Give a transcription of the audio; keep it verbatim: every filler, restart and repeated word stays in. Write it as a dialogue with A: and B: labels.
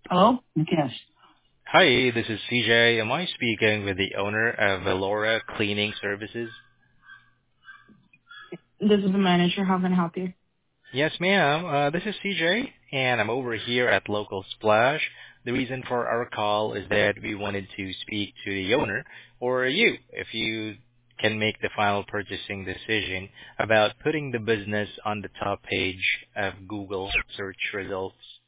A: Hello? Yes.
B: Hi, this is C J. Am I speaking with the owner of Valora Cleaning Services?
A: This is the manager. How can I help you?
B: Yes, ma'am. Uh, this is C J, and I'm over here at Local Splash. The reason for our call is that we wanted to speak to the owner, or you, if you can make the final purchasing decision about putting the business on the top page of Google search results.